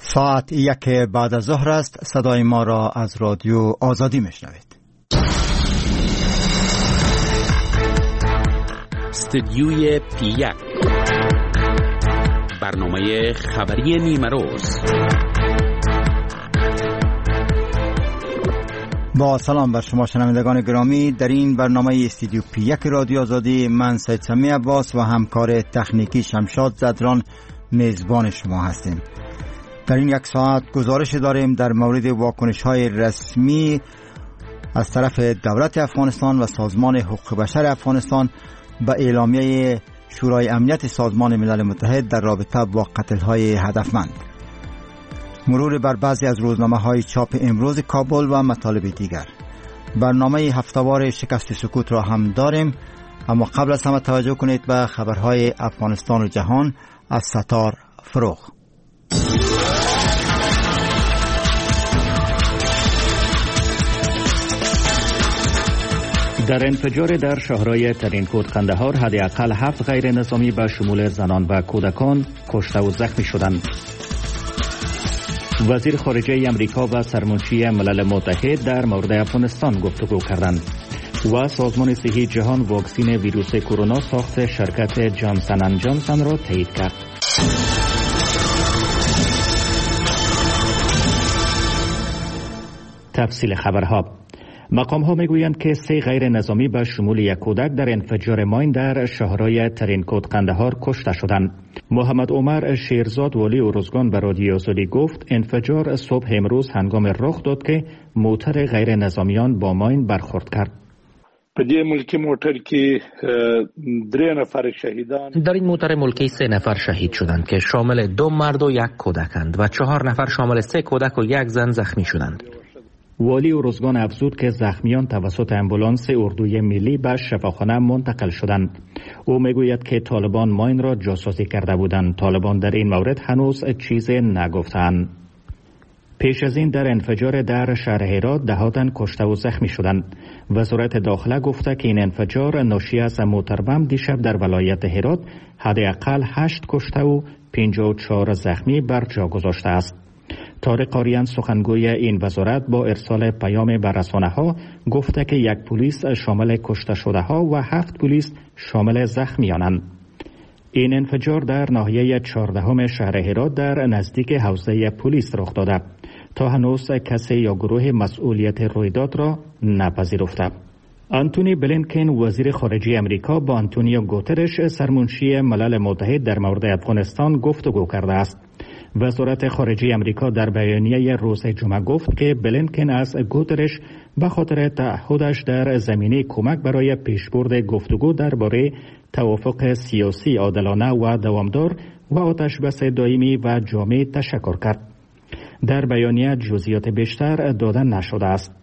ساعت 1 بعد از ظهر است. صدای ما را از رادیو آزادی میشنوید. استودیوی پی 1 برنامه خبری نیمه روز. با سلام بر شما شنوندگان گرامی، در این برنامه استودیو پی 1 رادیو آزادی من سید سمی عباس و همکار تکنیکی شمشاد زدران میزبان شما هستیم. در این یک ساعت گزارش داریم در مورد واکنش‌های رسمی از طرف دولت افغانستان و سازمان حقوق بشر افغانستان به اعلامیه شورای امنیت سازمان ملل متحد در رابطه با قتل‌های هدفمند. مرور بر بعضی از روزنامه‌های چاپ امروز کابل و مطالب دیگر. برنامه هفته‌وار شکست سکوت را هم داریم، اما قبل از همه توجه کنید به خبرهای افغانستان و جهان از ستار فروغ. در انفجار در شهرهای ترینکوت قندهار حداقل 7 غیر نظامی به شمول زنان و کودکان کشته و زخمی شدند. وزیر خارجه امریکا و سرمنشی ملل متحد در مورد افغانستان گفتگو کردند و سازمان صحی جهان واکسن ویروس کرونا ساخت شرکت جانسن اند جانسن را تایید کرد. تفصیل خبرها. مقام ها میگویند که 3 غیر نظامی به شمول 1 کودک در انفجار ماین در شهرهای ترینکوت قندهار کشته شدند. محمد عمر شیرزاد والی ارزگان به رادیو آزادی گفت انفجار صبح امروز هنگام رخ داد که موتر غیر نظامیان با ماین برخورد کرد. در این موتر ملکی 3 نفر شهید شدند که شامل 2 مرد و 1 کودکند و 4 نفر شامل 3 کودک و 1 زن زخمی شدند. والی ارزگان افزود که زخمیان توسط امبولانس اردوی ملی به شفاخانه منتقل شدند. او میگوید که طالبان ماین را جاسوسی کرده بودند. طالبان در این مورد هنوز چیزی نگفتند. پیش از این در انفجار در شهر هرات دهاتن کشته و زخمی شدند. وزارت داخله گفته که این انفجار ناشی از موتر بم دیشب در ولایت هرات حداقل 8 کشته و 54 زخمی بر جا گذاشته است. طارق آریان سخنگوی این وزارت با ارسال پیام به رسانه‌ها گفته که 1 پلیس شامل کشته شده ها و 7 پلیس شامل زخمیانند. این انفجار در ناحیه 14 شهر هرات در نزدیک حوزه پلیس رخ داده. تا هنوز کسی یا گروه مسئولیت رویداد را نپذیرفته. آنتونی بلینکن وزیر خارجه امریکا با آنتونیو گوترش سرمنشی ملل متحد در مورد افغانستان گفتگو کرده است. وزارت خارجه امریکا در بیانیه روز جمعه گفت که بلینکن از گوترش به خاطر تعهدش در زمینه کمک برای پیشبرد گفتگو درباره توافق سیاسی عادلانه و دوامدار و آتشبس دائمی و جامع تشکر کرد. در بیانیه جزئیات بیشتر داده نشده است.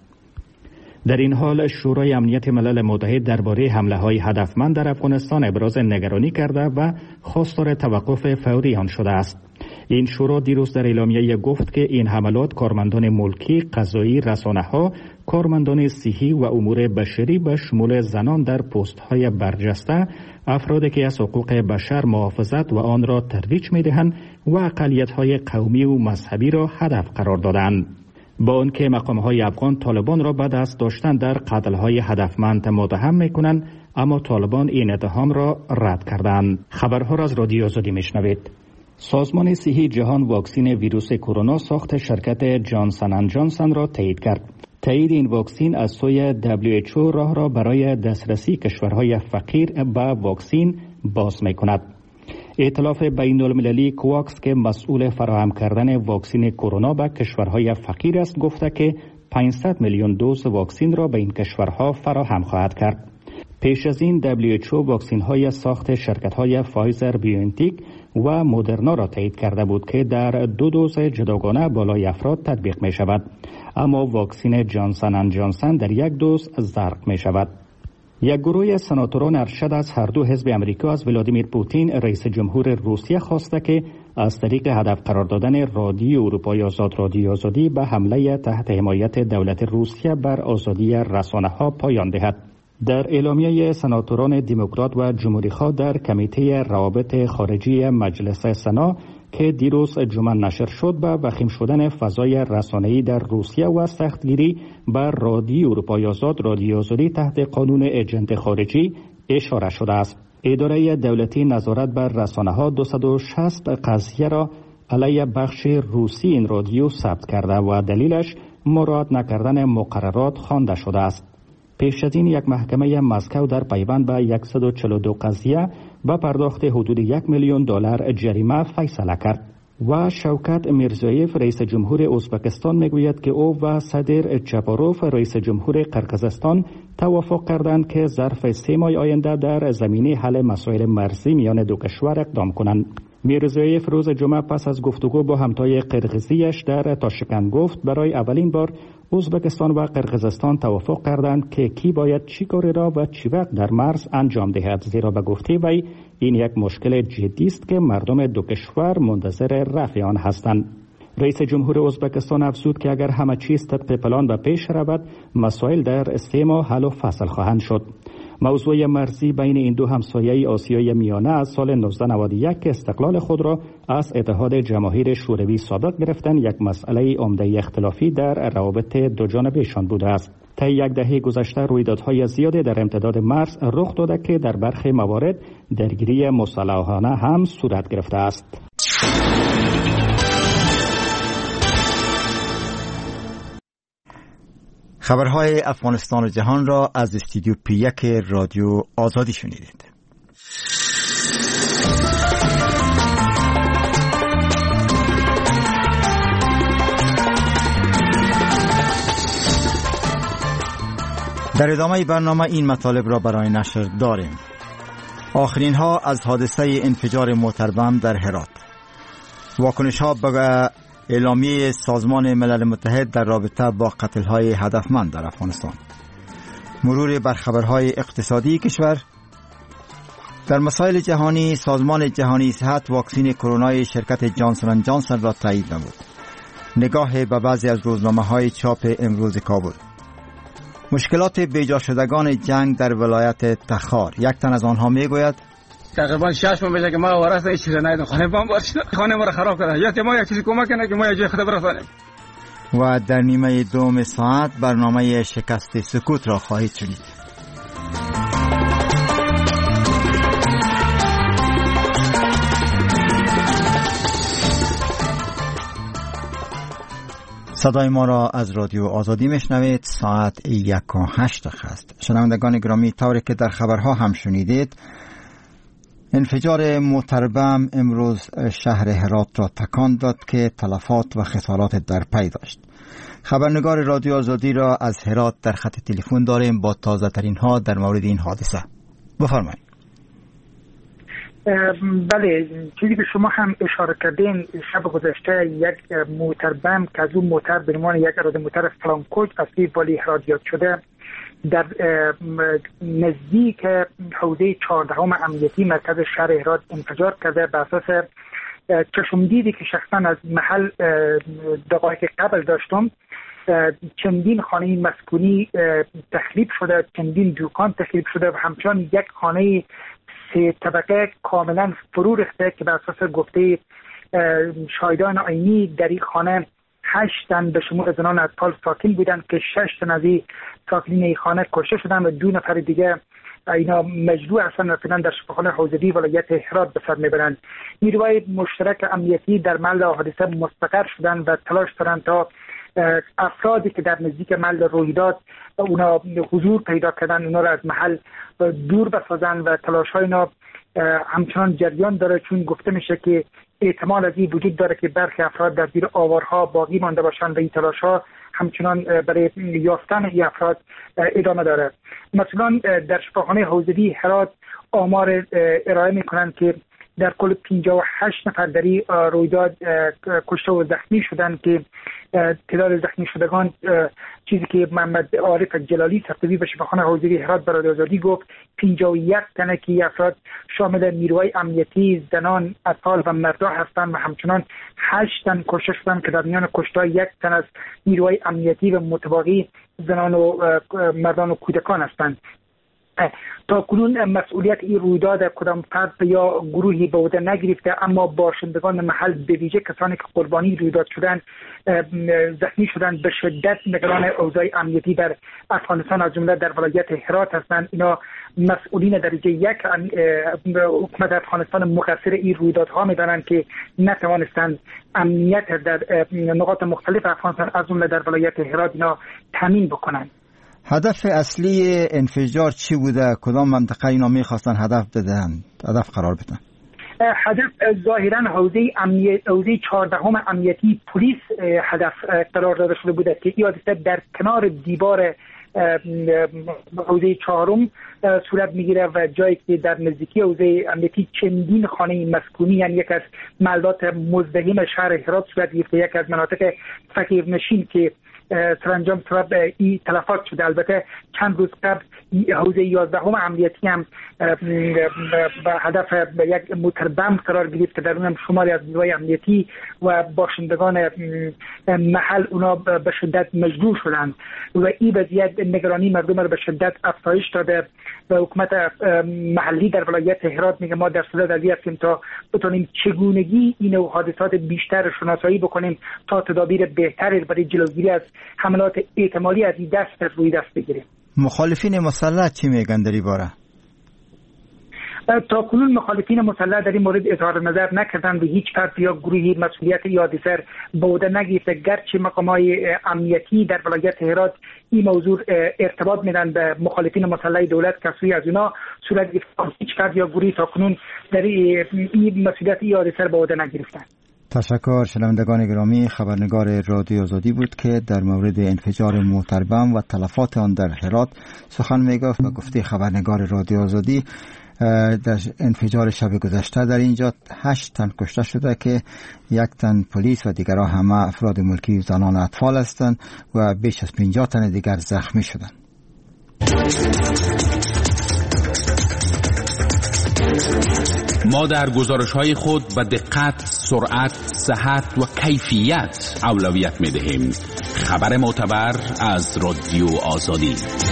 در این حال شورای امنیت ملل متحد درباره حمله‌های هدفمند در افغانستان ابراز نگرانی کرده و خواستار توقف فوری آن شده است. این شورا دیروز در اعلامیه گفت که این حملات کارمندان ملکی، قضایی، رسانه‌ها، کارمندان صحی و امور بشری به شمول زنان در پست‌های برجسته، افرادی که از حقوق بشر محافظت و آن را ترویج می‌دهند و اقلیت‌های قومی و مذهبی را هدف قرار دادند. با آنکه مقام‌های افغان طالبان را به دست داشتن در قتل‌های هدفمند متهم می‌کنند، اما طالبان این اتهام را رد کردند. خبرها را از رادیو آزادی می‌شنوید. سازمان صحی جهان واکسن ویروس کرونا ساخت شرکت جانسن اند جانسن را تایید کرد. تایید این واکسن از سوی WHO راه را برای دسترسی کشورهای فقیر به واکسن باز می‌کند. ائتلاف بین‌المللی کواکس که مسئول فراهم کردن واکسن کرونا به کشورهای فقیر است گفته که 500 میلیون دوز واکسن را به این کشورها فراهم خواهد کرد. پیش از این WHO واکسن‌های ساخت شرکت‌های فایزر بیوانتک و مدرنا را تایید کرده بود که در 2 دوز جداگانه بالای افراد تطبیق می شود، اما واکسن جانسن اند جانسن در 1 دوز زرق می شود. یک گروه سناتوران ارشد از هر دو حزب امریکا از ولادیمیر پوتین رئیس جمهور روسیه خواسته که از طریق هدف قرار دادن رادیو اروپای آزاد رادیو آزادی به حمله تحت حمایت دولت روسیه بر آزادی رسانه‌ها پایان دهد. در اعلامیه سناتوران دموکرات و جمهوری‌خواه در کمیته روابط خارجی مجلس سنا که دیروز جمعه نشر شد به وخیم شدن فضای رسانه‌ای در روسیه و سختگیری بر رادیو اروپای آزاد رادیو آزادی تحت قانون ایجنت خارجی اشاره شده است. اداره دولتی نظارت بر رسانه‌ها 260 قضیه را علیه بخش روسی این رادیو ثبت کرده و دلیلش مراعات نکردن مقررات خوانده شده است. پیش از این یک محکمه مسکو در پیوند به 142 قضیه با پرداخت حدود $1,000,000 جریمه فیصله کرد. و شوکت میرزایف رئیس جمهور ازبکستان میگوید که او و صدر چپاروف رئیس جمهور قرقیزستان توافق کردند که ظرف 3 ماه آینده در زمینه حل مسائل مرزی میان دو کشور اقدام کنند. میرزایف روز جمعه پس از گفتگو با همتای قرقیزیش در تاشکند گفت برای اولین بار ازبکستان و قرقیزستان توافق کردند که کی باید چی کاری را و چی وقت در مرز انجام دهد، زیرا به گفته وی این یک مشکل جدی است که مردم دو کشور منتظر رفع آن هستند. رئیس جمهور ازبکستان افزود که اگر همه چیز طبق پلان به پیش رود مسائل در 3 ماه حل و فصل خواهند شد. موضوع مرزی بین این دو همسایه آسیای میانه از سال 1991 که استقلال خود را از اتحاد جماهیر شوروی سابق گرفتن یک مسئله عمده اختلافی در روابط دو جانبهشان بوده است. طی یک دهه گذشته رویدادهای زیادی در امتداد مرز رخ داده که در برخی موارد درگیری مسلحانه هم صورت گرفته است. خبرهای افغانستان و جهان را از استودیو P1 رادیو آزادی شنیدید. در ادامه برنامه این مطالب را برای نشر داریم. آخرین ها از حادثه انفجار موتر بم در هرات. واکنش ها به اعلامیه سازمان ملل متحد در رابطه با قتل‌های هدفمند در افغانستان. مرور بر خبرهای اقتصادی کشور. در مسائل جهانی سازمان جهانی صحت واکسن کرونای شرکت جانسون اند جانسون را تایید نمود. نگاه به بعضی از روزنامه‌های چاپ امروز کابل. مشکلات بیجا شدگان جنگ در ولایت تخار. یک تن از آنها میگوید تقریبا 6 ماه میشه که ما وارث هیچ چیز ندیدم، خانه بمبار شد، خانه ما را خراب کرد. یا که ما یک چیزی کمک کنه که ما یه جای خود برسانیم. و در نیمه دوم ساعت برنامه شکست سکوت را خواهید شنید. صدای ما را از رادیو آزادی میشنوید. ساعت 1:08 است. شنوندگان گرامی، طوری که در خبرها هم شنیدید، انفجار موتر بم امروز شهر هرات را تکان داد که تلفات و خسارات در پی داشت. خبرنگار رادیو آزادی را از هرات در خط تلفن داریم با تازه ترین ها در مورد این حادثه. بفرمایید. بله، چیزی که شما هم اشاره کردین، شب گذشته یک موتر بم که از اون موتر به عنوان یک اراده موتر فلانکوچ از والی هرات یاد شده در نزدیک حوزه 14 امنیتی مرکز شهر هرات انفجار کرده. بر اساس چشمدیدی که شخصا از محل دقایق قبل داشتم، چندین خانه مسکونی تخریب شده، چندین دکان تخریب شده و همچنان یک خانه 3 طبقه کاملا فرو ریخته که بر اساس گفته شاهدان عینی در این خانه 8 تن به شمول زنان اطفال ساکن بودند که 6 تن از این ساکنین این خانه کشته شدند و 2 نفر دیگه اینا مجروح هستند و فعلا در شفاخانه حوزوی ولایت هرات به سر میبرند. نیروهای مشترک امنیتی در محل حادثه مستقر شدند و تلاش دارند تا افرادی که در نزدیک محل رویداد اونا حضور پیدا کردن اونا را از محل دور بسازند و تلاش های اینا همچنان جریان داره، چون گفته میشه که احتمال از این وجود داره که برخی افراد در زیر آوارها باقی مانده باشند و این تلاش ها همچنان برای یافتن این افراد ادامه داره. مثلا در شفاخانه حوزوی هرات آمار ارائه میکنند که در کل 58 نفر در این رویداد کشته و زخمی شدند که تعداد زخمی شدگان چیزی که محمد عارف جلالی سرطبیب شفاخانه حوزوی هرات به رادیو آزادی گفت 51 تنه که افراد شامل نیروهای امنیتی، زنان، اطفال و مردان هستند و همچنان 8 تن کشته شدند که در میان کشته 1 تن از نیروهای امنیتی و متباقی زنان و مردان و کودکان هستند. تا کنون مسئولیت این رویداد کدام فرد یا گروهی به عهده نگرفته، اما باشندگان محل به ویژه کسانی که قربانی رویداد شدند زخمی شدند به شدت نگران اوضاع امنیتی در افغانستان از جمله در ولایت هرات هستند. اینا مسئولین درجه یک حکومت افغانستان مقصر این رویدادها می‌دانند که نتوانستند امنیت در نقاط مختلف افغانستان از جمله در ولایت هرات اینا تامین بکنند. هدف اصلی انفجار چی بوده؟ کدام منطقه اینا می‌خواستن هدف قرار بدن؟ هدف ظاهرا حوزه 14 امنیتی پلیس هدف قرار داده شده بوده که این حادثه در کنار دیوار حوزه 4 صورت میگیره و جایی که در نزدیکی حوزه امنیتی چندین خانه مسکونی، یعنی یک از محلات مزدحم شهر هرات صورت گرفته، یک از مناطق فقیرنشین که سرانجام سبب این تلفات شده. البته چند روز قبل حوزه 11 امنیتی هم به هدف یک موتر بم قرار گرفت که در اون هم شماری از نیروهای امنیتی و باشندگان محل اونا به شدت مجروح شدند و این وضعیت نگرانی مردم را به شدت افزایش داده و حکومت محلی در ولایت هرات میگه ما در صدد از این هستیم تا بتونیم چگونگی این حادثات بیشتر شناسایی بکنیم تا تدابیر بهتری برای جلوگیری از حملات احتمالی از این دست روی دست بگیریم. مخالفین مسلح چی میگن در این باره؟ تا کنون مخالفین مسلح در این مورد اظهار نظر نکردند و هیچ فرد یا گروهی مسئولیت این حادثه به عهده نگرفته، گرچه مقامات امنیتی در ولایت هرات این موضوع ارتباط میدن به مخالفین مسلح دولت که سوی از اونا صورت گرفته، هیچ فرد یا گروهی تا کنون در این مسئولیت این حادثه به عهده نگرفتند. تشکر. شنوندگان گرامی، خبرنگار رادیو آزادی بود که در مورد انفجار موتر بم و تلفات آن در هرات سخن میگفت و گفته خبرنگار رادیو آزادی در انفجار شب گذشته در اینجا 8 تن کشته شده که 1 تن پلیس و دیگرها همه افراد ملکی زنان و اطفال هستند و بیش از 50 تن دیگر زخمی شدند. ما در گزارش‌های خود به دقت، سرعت، صحت و کیفیت اولویت می‌دهیم. خبر معتبر از رادیو آزادی.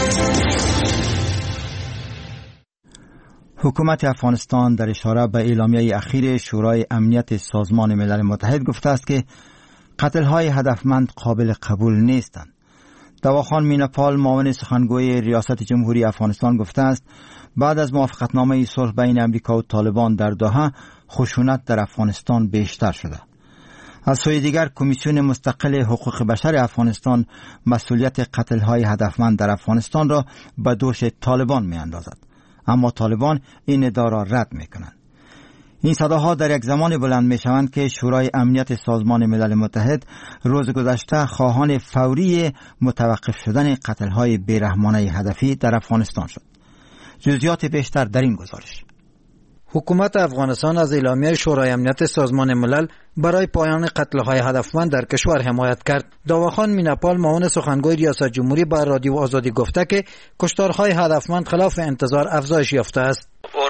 حکومت افغانستان در اشاره به اعلامیه اخیر شورای امنیت سازمان ملل متحد گفته است که قتل‌های هدفمند قابل قبول نیستند. دواخان میناپال معاون سخنگوی ریاست جمهوری افغانستان گفته است بعد از موافقتنامه صلح بین امریکا و طالبان در دوحه خشونت در افغانستان بیشتر شده. از سوی دیگر کمیسیون مستقل حقوق بشر افغانستان مسئولیت قتل‌های هدفمند در افغانستان را به دوش طالبان می‌اندازد، اما طالبان این ادعا را رد می‌کنند. این صداها در یک زمان بلند می‌شوند که شورای امنیت سازمان ملل متحد روز گذشته خواهان فوری متوقف شدن قتل‌های بیرحمانه هدفی در افغانستان شد. جزئیات بیشتر در این گزارش. حکومت افغانستان از اعلامیه شورای امنیت سازمان ملل برای پایان قتل‌های هدفمند در کشور حمایت کرد. دواخان میناپال معاون سخنگوی ریاست جمهوری با رادیو آزادی گفته که کشتارهای هدفمند خلاف انتظار افزایش یافته است.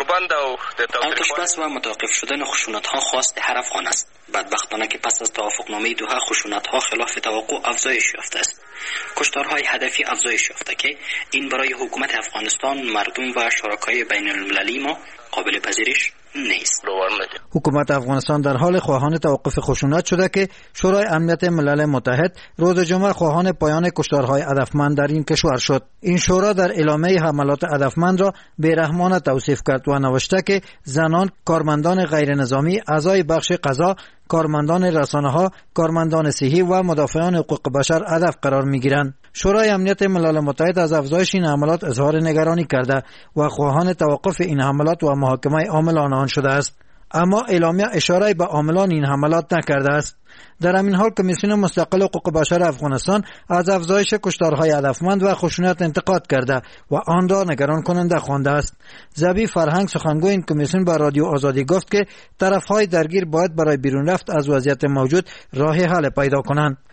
آتش‌بس و متوقف شدن خشونت‌ها خواست هر افغان است. بدبختانه که پس از توافقنامه دوحه خشونت‌ها خلاف توقع افزایش یافته است. کشتارهای هدفی افزایش یافته که این برای حکومت افغانستان، مردم و شرکای بین‌المللی ما قابل پذیرش نیست. حکومت افغانستان در حال خواهان توقف خشونت شده که شورای امنیت ملل متحد روز جمعه خواهان پایان کشتارهای هدفمند در این کشور شد. این شورا در اعلامیه حملات هدفمند را بیرحمانه توصیف کرد و نوشته که زنان، کارمندان غیر نظامی، اعضای بخش قضا، کارمندان رسانه‌ها، کارمندان صحی و مدافعان حقوق بشر هدف قرار می‌گیرند. شورای امنیت ملل متحد از افزایش این حملات اظهار نگرانی کرده و خواهان توقف این حملات و محاکمه عاملان آن شده است. اما اعلامیه اشاره به عاملان این حملات نکرده است. در همین حال کمیسیون مستقل حقوق بشر افغانستان از افزایش کشتارهای هدفمند و خشونت انتقاد کرده و آن را نگران کننده خوانده است. ذبیح فرهنگ سخنگوی این کمیسیون با رادیو آزادی گفت که طرف‌های درگیر باید برای بیرون رفت از وضعیت موجود راه حل پیدا کنند.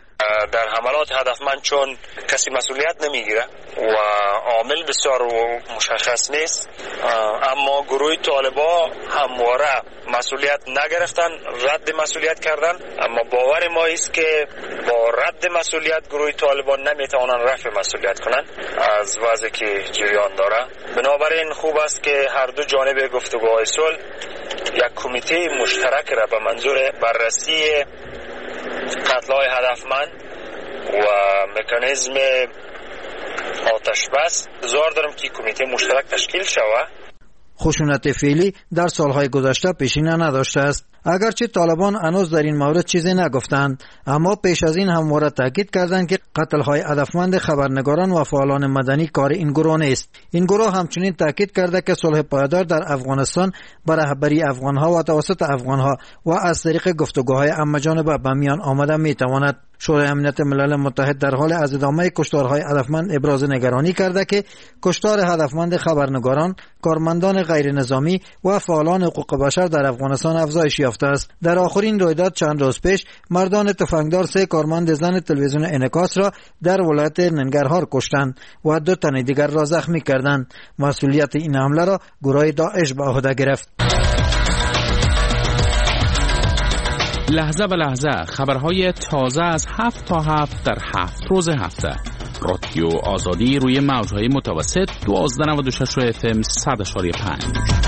در حملات هدفمند چون کسی مسئولیت نمیگیره و عامل بسیار مشخص نیست، اما گروه طالبان همواره مسئولیت نگرفتن، رد مسئولیت کردن. اما باور ما است که با رد مسئولیت گروه طالبان نمیتوانند رفع مسئولیت کنند از وضعی که جریان داره. بنابراین خوب است که هر دو جانب گفتگوهای صلح یک کمیته مشترک را به منظور بررسی قتل‌های هدفمند و مکانیزم آتش بس انتظار دارم که کمیته مشترک تشکیل شود. خشونت فعلی در سالهای گذشته پیشینه نداشته است. اگرچه طالبان هنوز در این مورد چیزی نگفتند، اما پیش از این همواره تاکید کردند که قتل‌های هدفمند خبرنگاران و فعالان مدنی کار این گروه نیست. این گروه همچنین تاکید کرده که صلح پایدار در افغانستان به رهبری افغانها و توسط افغانها و از طریق گفتگوهای همه‌جانبه به میان آمده میتواند. شورای امنیت ملل متحد در حال از ادامه کشتارهای هدفمند ابراز نگرانی کرده که کشتار هدفمند خبرنگاران، کارمندان غیر نظامی و فعالان حقوق بشر در افغانستان افزایش یافته است. در آخرین رویداد چند روز پیش مردان تفنگدار 3 کارمند زن تلویزیون انعکاس را در ولایت ننگرهار کشتند و 2 تن دیگر را زخمی کردند. مسئولیت این حمله را گروه داعش به عهده گرفت. لحظه به لحظه خبرهای تازه از 7 تا 7 در 7 روز هفته. رادیو آزادی روی موجهای متوسط 1296 FM 100.5.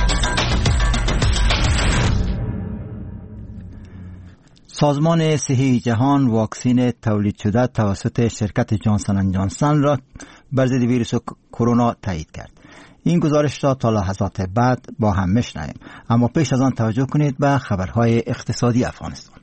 سازمان صحی جهان واکسن تولید شده توسط شرکت جانسن اند جانسن را بر ضد ویروس کرونا تایید کرد. این گزارش را تا لحظات بعد با هم میشنویم، اما پیش از آن توجه کنید به خبرهای اقتصادی افغانستان.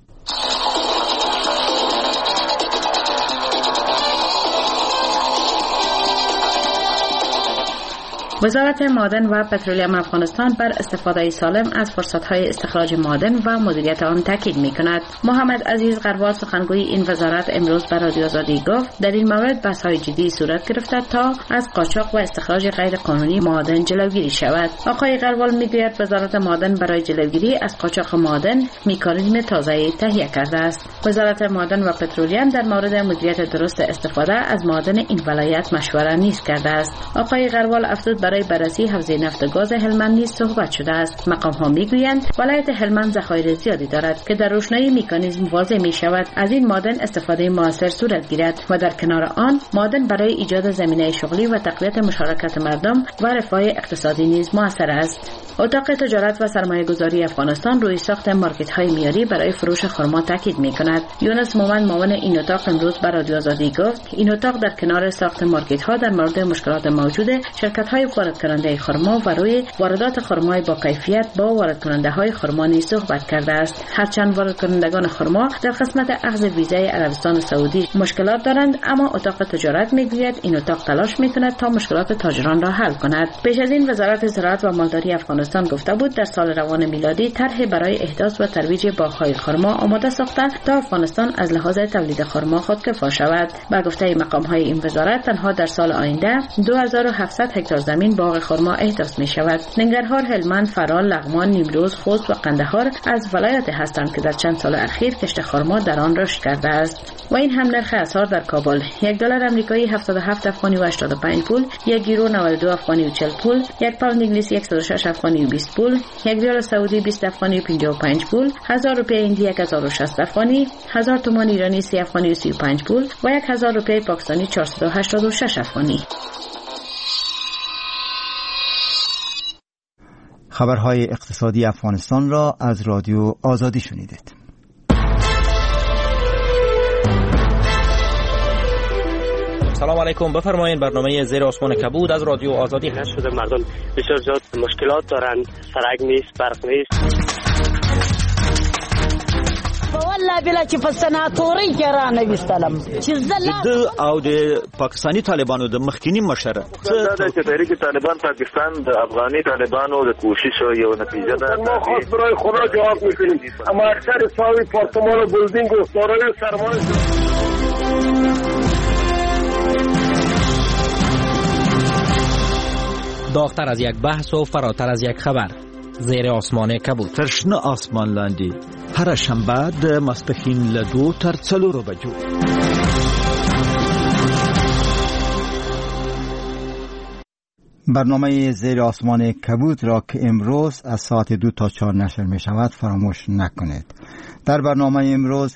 وزارت معدن و پترولیم افغانستان بر استفاده سالم از فرصت‌های استخراج معدن و مدیریت آن تاکید می‌کند. محمد عزیز قروال سخنگوی این وزارت امروز به رادیو آزادی گفت در این مورد بحث‌های جدی صورت گرفته تا از قاچاق و استخراج غیرقانونی معدن جلوگیری شود. آقای قروال می‌گوید وزارت معدن برای جلوگیری از قاچاق معدن مکانیزم تازه‌ای تهیه کرده است. وزارت معدن و پترولیم در مورد مدیریت درست استفاده از معدن این ولایت مشوره نیز کرده است. آقای قروال افزود برای بررسی حوزه نفت گاز هلمند نیز صحبت شده است. مقام‌ها می‌گویند ولایت هلمند ذخایر زیادی دارد که در روشنایی مکانیزم واضح می‌شود از این معدن استفاده مؤثر صورت گیرد و در کنار آن معدن برای ایجاد زمینه شغلی و تقویت مشارکت مردم و رفاه اقتصادی نیز مؤثر است. اتاق تجارت و سرمایه‌گذاری افغانستان روی ساخت مارکت‌های معیاری برای فروش خرما تاکید می‌کند. یونس مومن معاون این اتاق امروز به رادیو آزادی گفت این اتاق در کنار ساخت مارکت‌ها در مورد مشکلات موجود شرکت‌های وارد کننده خرما و روی واردات خرمای با کیفیت با وارد کننده های خرما نیز صحبت کرده است. هرچند وارد کنندگان خرما در قسمت اخذ ویزای عربستان سعودی مشکلات دارند، اما اتاق تجارت میگوید این اتاق تلاش میکند تا مشکلات تاجران را حل کند. پیش از این وزارت زراعت و مالداری افغانستان گفته بود در سال روان میلادی طرح برای احداث و ترویج باغ‌های خرما آماده ساختند تا افغانستان از لحاظ تولید خرما خودکفا شود. با گفته مقام‌های این وزارت تنها در سال آینده 2700 هکتار زمین باغ خرما احداث می شود. ننگرهار، هلمند، فرال، لغمان، نیمروز، خوست و قندهار از ولایات هستند که در چند سال اخیر کشت خرما در آن رشد کرده است. و این هم نرخ اسعار در کابل: $1 آمریکایی 77 افغانی و 85 پول، $1 یورو 92 افغانی و 40 پول، $1 پوند انگلیسی 106 افغانی و 20 پول، $1 ریال سعودی 20 افغانی و 55 پول، 1000 روپیه هندی 1060 افغانی، 1000 تومان ایرانی 30 افغانی و 35 پول و 1000 روپیه پاکستانی 486 افغانی. خبرهای اقتصادی افغانستان را از رادیو آزادی شنیدید. سلام علیکم، بفرمایید. برنامه زیر آسمان کبود از رادیو آزادی هست. شده مردم بسیار زیاد مشکلات دارند، سرک نیست، برق نیست. والله بلا چې په سناتوري کې را نه وستلم چې د او د پاکستانی طالبانو د مخکینی مشره چې تحریک طالبان پاکستان د افغاني طالبانو د کوشش یو نتیجه ده. ما خاص برای خدا جواب میکنیم، اما اکثر ساوی پارتمان و بلدینگ و سارای سرمایه داغتر از یک بحث و فراتر از یک خبر. زیر آسمان کبود، ترشنه آسمان لاندی هر شنبه د ماسپښین له 2 تر 4 بجو. برنامه زیر آسمان کبود را که امروز از ساعت 2 تا 4 نشر می شود فراموش نکنید. در برنامه امروز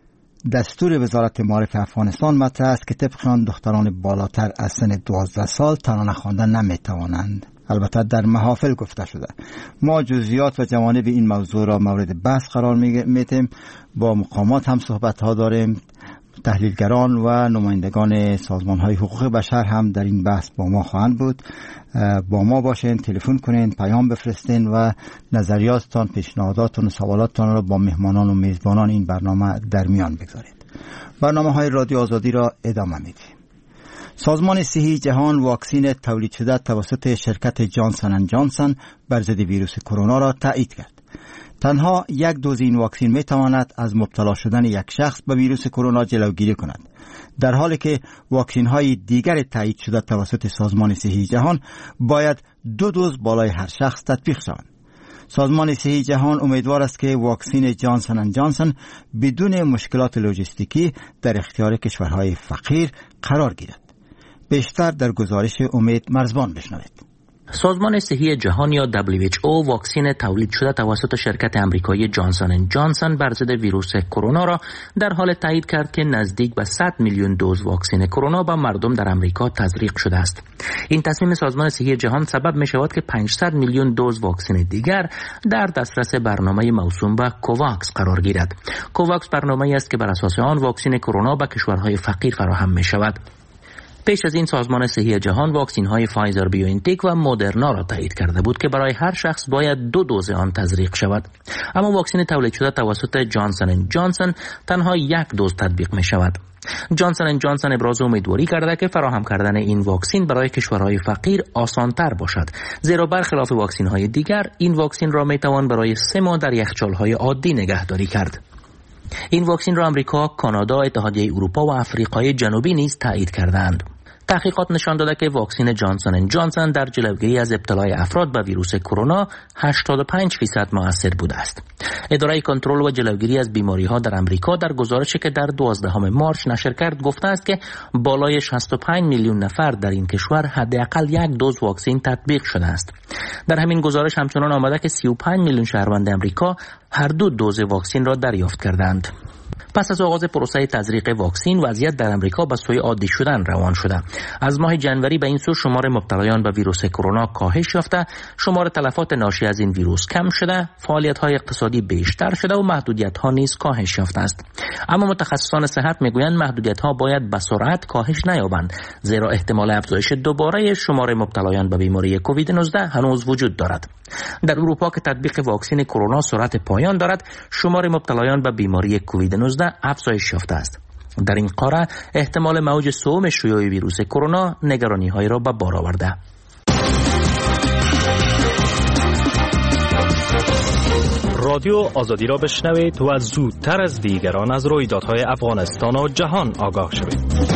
دستور وزارت معارف افغانستان مطرح است که طبق آن دختران بالاتر از سن 12 سال ترانه خواندن نمی توانند. البته در محافل گفته شده. ما جزئیات و جوانب این موضوع را مورد بحث قرار میدیم. با مقامات هم صحبت ها داریم. تحلیلگران و نمایندگان سازمان های حقوق بشر هم در این بحث با ما خواهند بود. با ما باشین، تلفن کنین، پیام بفرستین و نظریاتتان، پیشنهاداتتان و سوالاتتان را با مهمانان و میزبانان این برنامه در میان بگذارید. برنامه های رادیو آزادی را ادامه میدیم. سازمان صحی جهان واکسن تولید شده توسط شرکت جانسن اند جانسن بر ضد ویروس کرونا را تایید کرد. تنها یک دوز این واکسن می تواند از مبتلا شدن یک شخص به ویروس کرونا جلوگیری کند، در حالی که واکسن های دیگر تایید شده توسط سازمان صحی جهان باید 2 دوز بالای هر شخص تطبیق شوند. سازمان صحی جهان امیدوار است که واکسن جانسن اند جانسن بدون مشکلات لوجستیکی در اختیار کشورهای فقیر قرار گیرد. بیشتر در گزارش امید مرزبان بشنوید. سازمان صحی جهان یا WHO واکسن تولید شده توسط شرکت آمریکایی جانسن اند جانسن بر ضد ویروس کرونا را در حال تایید کرد که نزدیک به 100 میلیون دوز واکسن کرونا به مردم در آمریکا تزریق شده است. این تصمیم سازمان صحی جهان سبب می شود که 500 میلیون دوز واکسن دیگر در دسترس برنامه موسوم به کوواکس قرار گیرد. کوواکس برنامه‌ای است که بر اساس آن واکسن کرونا به کشورهای فقیر فراهم می شود. پیش از این سازمان صحی جهان واکسین‌های فایزر بیوانتک و مدرنا را تایید کرده بود که برای هر شخص باید 2 دوز آن تزریق شود. اما واکسن تولید شده توسط جانسن اند جانسن تنها 1 دوز تطبیق می شود. جانسن اند جانسن ابراز امیدواری کرده که فراهم کردن این واکسن برای کشورهای فقیر آسان‌تر باشد، زیرا برخلاف واکسن‌های دیگر این واکسن را می توان برای 3 ماه در یخچال‌های عادی نگهداری کرد. این واکسن را آمریکا، کانادا، اتحادیه اروپا و آفریقای جنوبی نیز تایید کردند. تحقیقات نشان داده که واکسن جانسن اند جانسن در جلوگیری از ابتلای افراد به ویروس کرونا 85% مؤثر بوده است. اداره کنترل و جلوگیری از بیماری‌ها در آمریکا در گزارشی که در 12 مارس نشر کرد گفته است که بالای 65 میلیون نفر در این کشور حداقل 1 دوز واکسن تطبیق شده است. در همین گزارش همچنان آمده که 35 میلیون شهروند آمریکا هر 2 دوز واکسن را دریافت کردند. پس از آغاز پروسه تزریق واکسن وضعیت در آمریکا به سوی عادی شدن روان شده. از ماه جنوری به این سو شمار مبتلایان به ویروس کرونا کاهش یافته، شمار تلفات ناشی از این ویروس کم شده، فعالیت‌های اقتصادی بیشتر شده و محدودیت‌ها نیز کاهش یافته است. اما متخصصان صحت میگویند محدودیت‌ها باید به سرعت کاهش نیابند، زیرا احتمال افزایش دوباره شمار مبتلایان به بیماری کووید 19 هنوز وجود دارد. در اروپا که تطبیق واکسن کرونا سرعت پایان دارد، شمار مبتلایان به بیماری کووید 19 افزایش یافته است. در این قاره احتمال موج سوم شیوع ویروس کرونا نگرانی‌های را به بار آورده. رادیو آزادی را بشنوید و زودتر از دیگران از رویدادهای افغانستان و جهان آگاه شوید.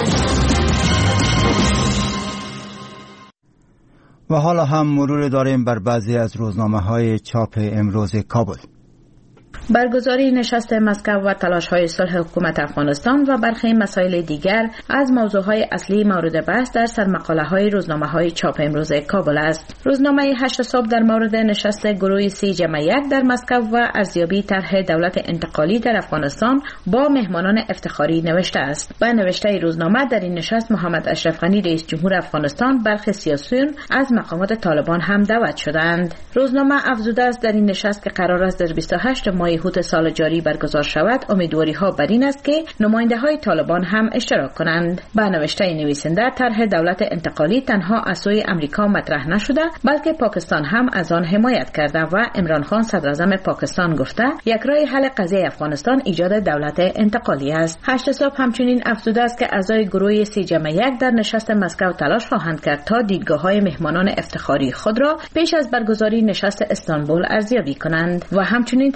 و حالا هم مرور داریم بر بعضی از روزنامه‌های چاپ امروز کابل. برگزاری نشست مسکو و تلاش‌های صلح حکومت افغانستان و برخی مسائل دیگر از موضوعهای اصلی مورد بحث در سرمقاله‌های روزنامه‌های چاپ امروز کابل است. روزنامه 8 صبح در مورد نشست گروه 3+1 در مسکو و ارزیابی طرح دولت انتقالی در افغانستان با مهمانان افتخاری نوشته است. با نوشته روزنامه در این نشست محمد اشرف غنی رئیس جمهور افغانستان برخی سیاسیون از مقامات طالبان هم دعوت شدند. روزنامه افزوده است در این نشست که قرار است در 28 ماه هوت سال جاری برگزار شود، امیدواری ها بر این است که نماینده های طالبان هم اشتراک کنند. با نوشته نویسنده طرح دولت انتقالی تنها از سوی امریکا مطرح نشده بلکه پاکستان هم از آن حمایت کرده و عمران خان صدر اعظم پاکستان گفته یک راه حل قضیه افغانستان ایجاد دولت انتقالی است. 8 صبح همچنین افزوده است که اعضای گروه 3+1 در نشست مسکو تلاش خواهند کرد تا دیدگاه‌های مهمانان افتخاری خود را پیش از برگزاری نشست استانبول ارزیابی کنند و همچنین تلاش‌های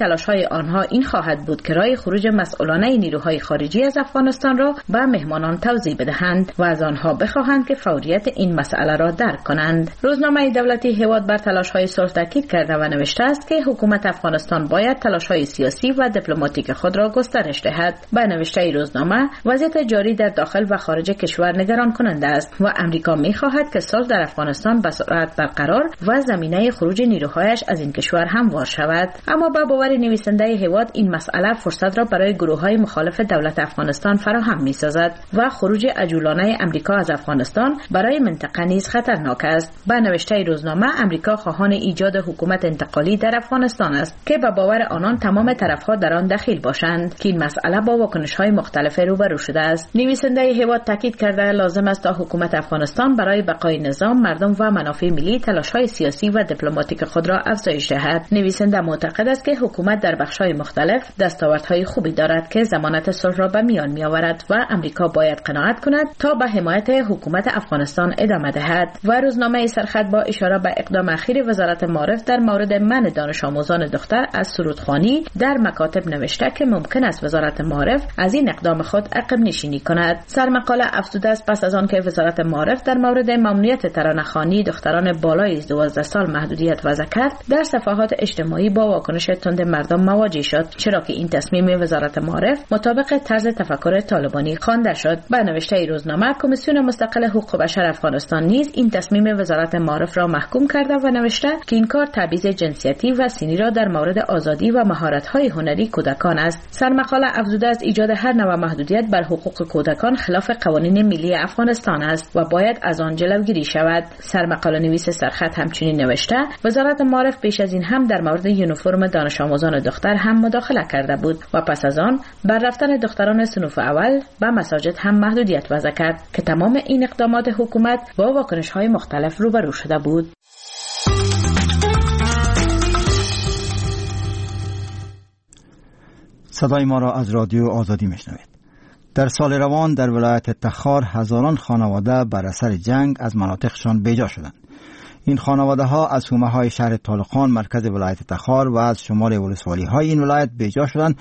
برای آنها این خواهد بود که راه خروج مسئولانه نیروهای خارجی از افغانستان را به مهمانان توضیح بدهند و از آنها بخواهند که فوریت این مسئله را درک کنند. روزنامه دولتی هیواد بر تلاش‌های صلح تاکید کرده و نوشته است که حکومت افغانستان باید تلاش‌های سیاسی و دیپلماتیک خود را گسترش دهد. به نوشته روزنامه وضعیت جاری در داخل و خارج کشور نگران کننده است و امریکا می‌خواهد که صلح در افغانستان به سرعت برقرار و زمینه خروج نیروهایش از این کشور هموار شود. اما با باور نویسنده هیواد این مسئله فرصت را برای گروه‌های مخالف دولت افغانستان فراهم می‌سازد و خروج عجولانه امریکا از افغانستان برای منطقه نیز خطرناک است. به نوشته روزنامه امریکا خواهان ایجاد حکومت انتقالی در افغانستان است که به باور آنان تمام طرف‌ها در آن دخیل باشند که این مسئله با واکنش‌های مختلف روبرو شده است. نویسنده هیواد تاکید کرده لازم است تا حکومت افغانستان برای بقای نظام، مردم و منافع ملی تلاش‌های سیاسی و دیپلماتیک خود را افزایش دهد. نویسنده معتقد است که حکومت در بخش‌های مختلف دستاوردهای خوبی دارد که ضمانت صلح را به میان می‌آورد و امریکا باید قناعت کند تا به حمایت حکومت افغانستان ادامه دهد. و روزنامه سرخط با اشاره به اقدام اخیر وزارت معارف در مورد منع دانش آموزان دختر از سرودخوانی در مکاتب نوشته که ممکن است وزارت معارف از این اقدام خود عقب نشینی کند. سرمقاله افزوده است پس از آن که وزارت معارف در مورد ممنوعیت ترانه‌خوانی دختران بالای 12 سال محدودیت وضع کرد، در صفحات اجتماعی با واکنش تند مردم مواجه شد، چرا که این تصمیم وزارت معارف مطابق طرز تفکر طالبانی خوانده شد. به نوشته روزنامه کمیسیون مستقل حقوق بشر افغانستان نیز این تصمیم وزارت معارف را محکوم کرده و نوشته که این کار تبعیض جنسیتی و سنی را در مورد آزادی و مهارت‌های هنری کودکان است. سرمقاله افزوده است ایجاد هر نوع محدودیت بر حقوق کودکان خلاف قوانین ملی افغانستان است و باید از آن جلوگیری شود. سرمقاله نویس سرخط همچنین نوشته وزارت معارف پیش از این هم در مورد یونیفرم دانش آموزان دختر هم مداخله کرده بود و پس از آن بر رفتن دختران صنوف اول به مساجد هم محدودیت وضع کرد که تمام این اقدامات حکومت با واکنش‌های مختلف روبرو شده بود. صدای ما را از رادیو آزادی میشنوید. در سال روان در ولایت تخار هزاران خانواده بر اثر جنگ از مناطقشان بیجا شدند. این خانواده ها از حومه های شهر طالقان مرکز ولایت تخار و از شمال ولسوالی های این ولایت بیجا شدند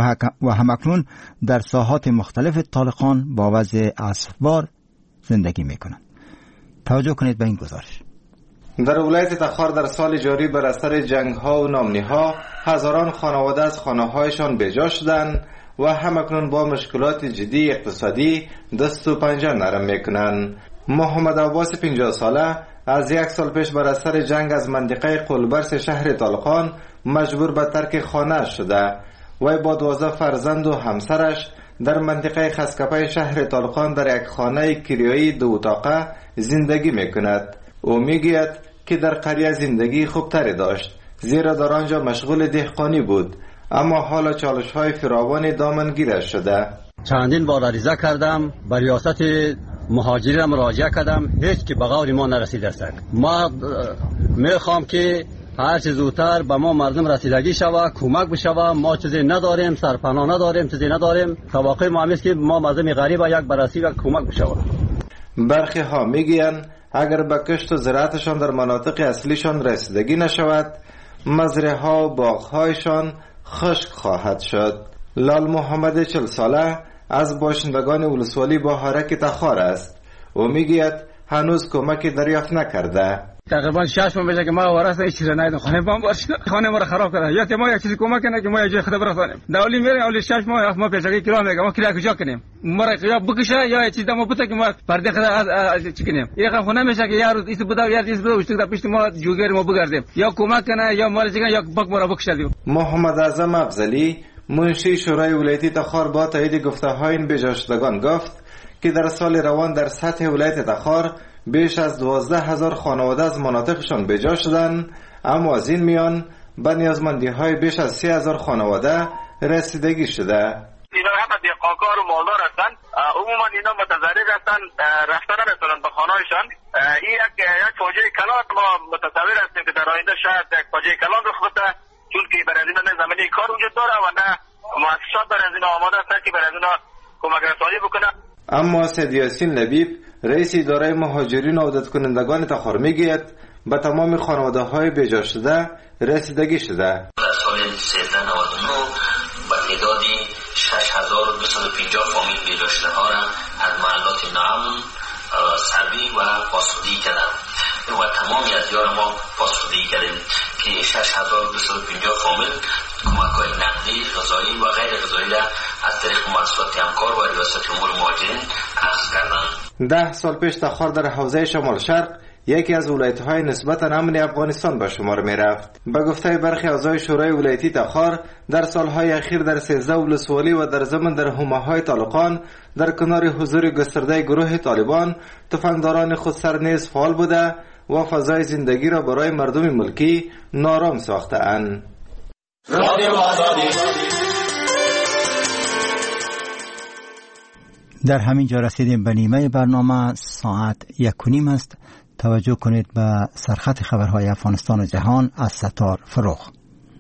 و همکنون در ساحات مختلف طالقان با وضع اسفبار زندگی می کنند. توجه کنید به این گزارش. در ولایت تخار در سال جاری بر اثر جنگ ها و نامنی ها هزاران خانواده از خانه هایشان بیجا شدند و همکنون با مشکلات جدی اقتصادی دست و پنجه نرم میکنند. محمد عباس 50 ساله از یک سال پیش بر اثر جنگ از منطقه قلبرس شهر طالقان مجبور به ترک خانه شده و با 12 فرزند و همسرش در منطقه خسکپه شهر طالقان در یک خانه کریایی 2 اتاقه زندگی میکند. او میگوید که در قریه زندگی خوبتری داشت زیرا در آنجا مشغول دهقانی بود، اما حالا چالش‌های فراوان دامنگیرش شده. چندین بار عریضه کردم، به ریاست مهاجرین مراجعه کردم، هیچ که به قول ما نرسیده است. ما میخوام که هر چه زودتر به ما مردم رسیدگی شود، کمک بشود. ما چیزی نداریم، سرپناه نداریم، چیزی نداریم. توقع ما است که ما مردم غریب یک بررسی و کمک بشود. برخی ها میگویند اگر به کشت و زراعتشان در مناطق اصلیشان رسیدگی نشود، مزرعه ها و باغ هایشان خشک خواهد شد. لال محمد 40 ساله از باشندگان ولسوالی با حرک تخار است. او میگوید هنوز کمکی دریافت نکرده. تقریبا 6 ماه میشه که ما وارث هیچ چیز ندیدم. خانه بام بارش خانه ما رو خراب کرده. یا که ما یک چیزی کمک کنه که ما یه جای خود برسانیم. دولی میره اولی 6 ماه ما پیشگی کرام میگه ما کرا کجا کنیم؟ ما را یا بکشه یا یه چیز دمو بده که ما پرده خدا از چی کنیم. یه خانه میشه که یارو ایست بده یا چیز بده وشت در پیش ما جوگر ما بگردیم. یا کمک کنه یا مال چیکن یا پاک ما را بکشه. محمد اعظم افضلی منشی شورای ولایتی تخار با تایید گفته‌های این بیجاشدگان گفت که در سال روان در سطح ولایت تخار بیش از 12,000 خانواده از مناطقشان بیجا شدند، اما از این میان به نیازمندی‌های بیش از 30,000 خانواده رسیدگی شده. اینا همه دهقانکار و مالدار هستند. عموما اینا متضرر هستند، رفتن نمیتونن به خانه‌هایشان. این یک فاجعه کلان ما متصور هستیم که در آینده شاید یک فاجعه کلان رخ بده، چون که برای اینا نه زمینه کار وجود داره و نه مؤسسات برای اینا آماده هستند که برای اینا کمک رسانی بکنه. اما سید یاسین لبیب رئیس اداره مهاجرین و عودت کنندگان تخار میگوید به تمام خانواده های بیجا شده رسیدگی شده. در سال 1399 250 فامیل بیجا شده ها را از محلات نعم، سروی و پاسخگویی کردند و تمامی از یار ما پاسخگویی کردیم که 6250 فامیل کمک‌های نقدی، غذایی و غیر غذایی را از طریق مؤسسات همکار و ریاست امور مهاجرین اخذ کردند. 10 سال پیش تخار در حوزه شمال شرق یکی از ولایت‌های نسبتاً امن افغانستان به شمار می‌رفت. به گفته برخی اعضای شورای ولایتی تخار، در سالهای اخیر در 13 ولسوالی و در ضمن در حومه‌های طالقان در کنار حضور گسترده گروه طالبان، تفنگداران خودسر نیز فعال بوده و فضای زندگی را برای مردم ملکی نارام ساخته‌اند. در همین جا رسیدیم به نیمه برنامه. ساعت 1:30 است. توجه کنید به سرخط خبرهای افغانستان و جهان از ستار فروغ.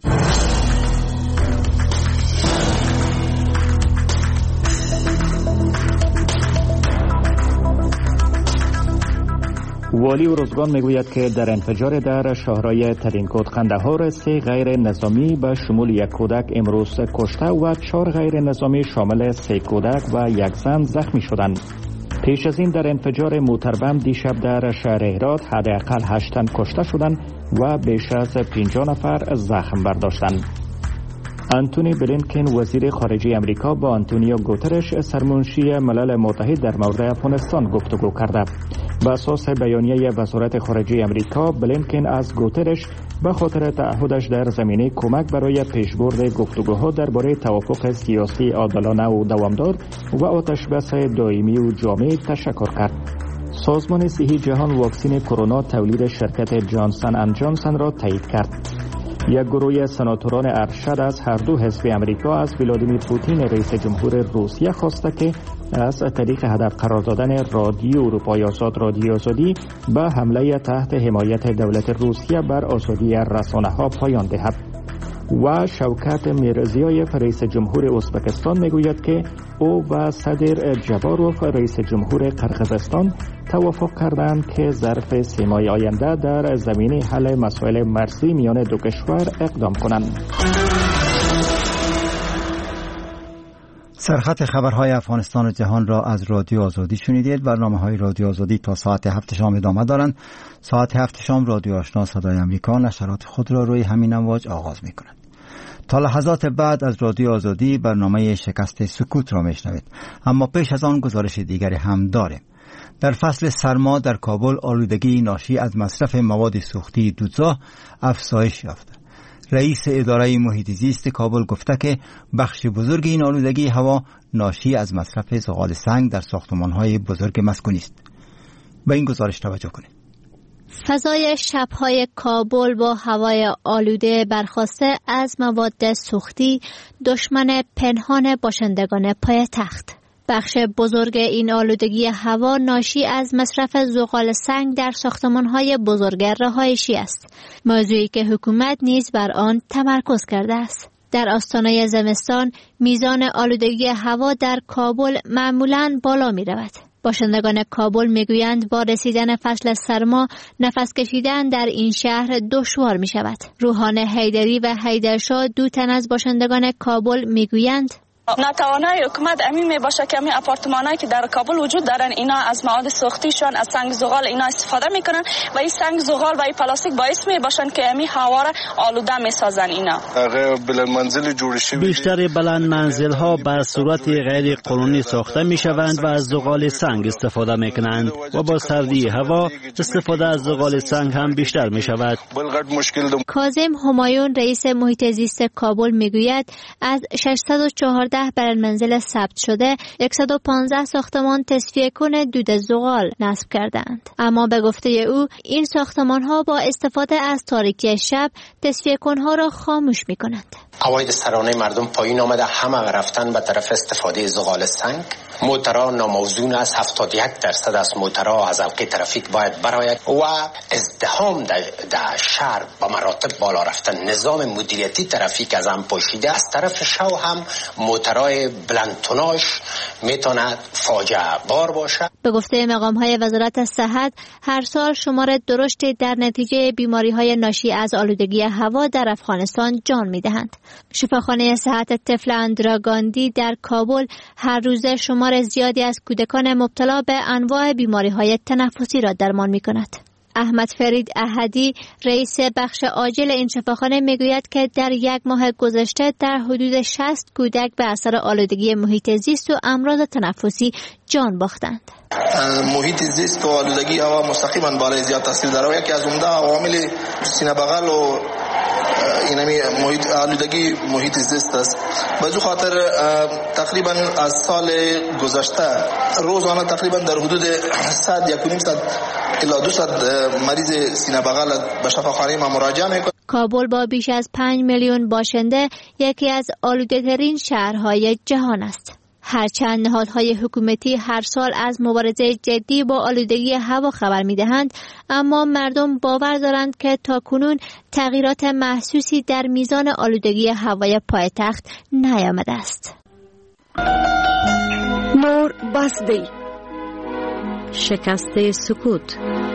والی ارزگان میگوید که در انفجار در شهرهای ترینکوت قندهار 3 غیر نظامی به شمول 1 کودک امروز کشته و 4 غیر نظامی شامل 3 کودک و 1 زن زخمی شدند. پیش از این در انفجار موتربم دیشب در شهر هرات حداقل 8 تن کشته شدند و بیش از 50 نفر زخم برداشتند. آنتونی بلینکن وزیر خارجه امریکا با آنتونیو گوترش سرمنشی ملل متحد در مورد افغانستان گفتگو کرده. به اساس بیانیه وزارت خارجه امریکا، بلینکن از گوترش به خاطر تعهدش در زمینه کمک برای پیشبرد گفتگوها درباره توافق سیاسی عادلانه و دوامدار و آتشبس دائمی و جامع تشکر کرد. سازمان صحی جهان واکسن کرونا تولید شرکت جانسن اند جانسن را تایید کرد. یک گروه سناتوران ارشد از هر دو حزب امریکا از ولادیمیر پوتین رئیس جمهور روسیه خواسته که از طریق هدف قرار دادن رادیو اروپای آزاد رادیو آزادی به حمله تحت حمایت دولت روسیه بر آزادی رسانه‌ها پایان دهد. و شوکت میرزیایف رئیس جمهور ازبکستان میگوید که او و صدر جباروف رئیس جمهور قرقیزستان توافق کردند که ظرف 3 ماه آینده در زمینه حل مسائل مرزی میان دو کشور اقدام کنند. سرخط خبرهای افغانستان و جهان را از رادیو آزادی شنیدید. برنامه‌های رادیو آزادی تا ساعت 7 شام ادامه دارند. ساعت 7 شام رادیو آشنا صدای امریکا نشرات خود را روی همین امواج آغاز می‌کند. تا لحظات بعد از رادیو آزادی برنامه شکست سکوت را میشنوید. اما پیش از آن گزارش دیگری هم داریم. در فصل سرما در کابل آلودگی ناشی از مصرف مواد سوختی دودزا افزایش یافته. رئیس اداره محیط زیست کابل گفته که بخش بزرگ این آلودگی هوا ناشی از مصرف زغال سنگ در ساختمان‌های بزرگ مسکونی است. به این گزارش توجه کنید. فضای شب‌های کابل با هوای آلوده برخاسته از مواد سوختی دشمن پنهان باشندگان پایتخت. بخش بزرگ این آلودگی هوا ناشی از مصرف زغال سنگ در ساختمان‌های بزرگ رهایشی است، موضوعی که حکومت نیز بر آن تمرکز کرده است. در آستانه زمستان میزان آلودگی هوا در کابل معمولاً بالا می‌رود. باشندگان کابل میگویند با رسیدن فصل سرما نفس کشیدن در این شهر دشوار می شود. روحان حیدری و حیدرشاه دو تن از باشندگان کابل میگویند نتوانای حکومت امی می باشه که امی آپارتمانایی که در کابل وجود دارن اینا از مواد سوختیشون از سنگ زغال اینا استفاده میکنن و این سنگ زغال و این پلاستیک باعث می باشن که امی هوا را آلوده میسازن. اینا بیشتر بلند منزل ها به صورت غیر قانونی ساخته میشوند و از زغال سنگ استفاده میکنند و با سردی هوا استفاده از زغال سنگ هم بیشتر میشود. کاظم همایون رئیس محیط زیست کابل میگوید از 614 برای منزل ثبت شده 115 ساختمان تصفیه کن دود زغال نصب کردند. اما به گفته او این ساختمان ها با استفاده از تاریکی شب تصفیه کنها را خاموش می کنند. عواید سرانه مردم پایین آمده، همه رفتن به طرف استفاده زغال سنگ. موترها ناموزون است، 71% از موترها از حلقه ترافیک باید براید و ازدحام در شهر با مراتب بالا رفتن. نظام مدیریتی ترافیک از هم پوشیده. از طرف شو هم موترهای بلندتوناژ میتونه فاجعه بار باشه. به گفته مقام‌های وزارت صحت، هر سال شمار درشتی در نتیجه بیماری‌های ناشی از آلودگی هوا در افغانستان جان می‌دهند. شفاخانه صحت طفل اندرا گاندی در کابل هر روزه شمار زیادی از کودکان مبتلا به انواع بیماری‌های تنفسی را درمان می‌کند. احمد فرید احدی رئیس بخش عاجل این شفاخانه میگوید که در یک ماه گذشته در حدود 60 کودک به اثر آلودگی محیط زیست و امراض تنفسی جان باختند. محیط زیست و آلودگی هوا مستقیما بالای زیاد تاثیر داره و یکی از عمده عوامل سینه بغل و اینمی آلودگی محیط زیست است. به جو خاطر تقریبا از سال گذشته روزانه تقریبا در حدود 100 الی 200 مریض سینه بغل به شفاخانه ما مراجعه میکنه. کابل با بیش از 5 میلیون باشنده یکی از آلوده‌ترین شهرهای جهان است. هرچند نهادهای حکومتی هر سال از مبارزه جدی با آلودگی هوا خبر می‌دهند، اما مردم باور دارند که تاکنون تغییرات محسوسی در میزان آلودگی هوای پایتخت نیامده است. نور بسدی، شکست سکوت.